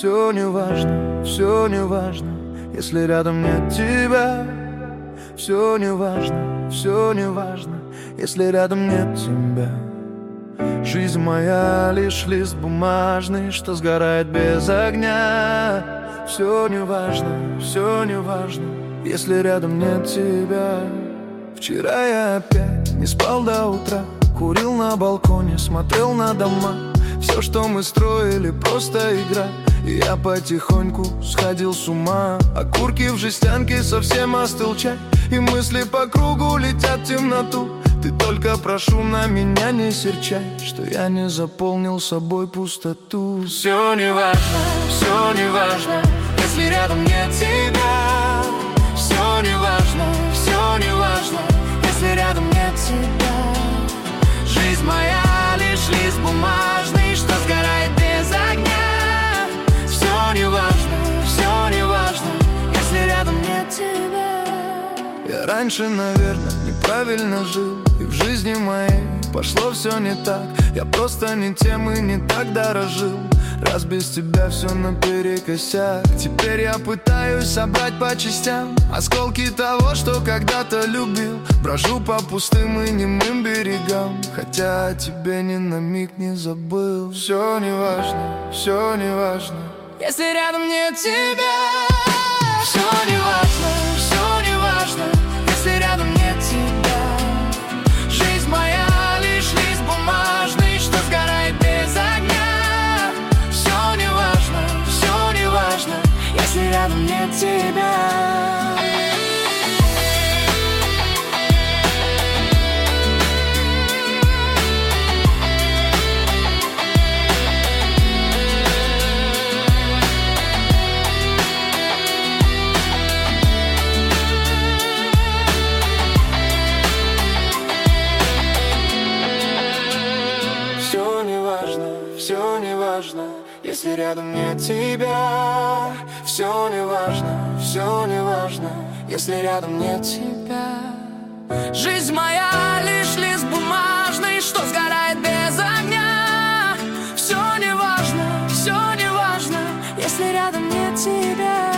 все не важно, если рядом нет тебя. Все не важно, если рядом нет тебя. Жизнь моя лишь лист бумажный, что сгорает без огня. Все не важно, если рядом нет тебя. Вчера я опять не спал до утра, курил на балконе, смотрел на дома. Все, что мы строили, просто игра. И я потихоньку сходил с ума. Окурки в жестянке, совсем остыл чай, и мысли по кругу летят в темноту. Ты только, прошу, на меня не серчай, что я не заполнил собой пустоту. Все не важно, если рядом нет тебя. Все не важно, если рядом нет тебя. Жизнь моя лишь лист бумажный, что сгорает без огня. Все не важно, если рядом нет тебя. Я раньше, наверное, неправильно жил, и в жизни моей пошло все не так. Я просто не тем и не так дорожил. Раз без тебя все наперекосяк. Теперь я пытаюсь собрать по частям осколки того, что когда-то любил. Брожу по пустым и немым берегам, хотя о тебе ни на миг не забыл. Все не важно, если рядом нет тебя. Все не важно, если рядом нет тебя. Жизнь моя лишь лист бумажный, что сгорает без огня. Все не важно, если рядом нет тебя. Все не важно, если рядом нет тебя. Все не важно, если рядом нет тебя. Жизнь моя лишь лист бумажный, что сгорает без огня. Все не важно, если рядом нет тебя.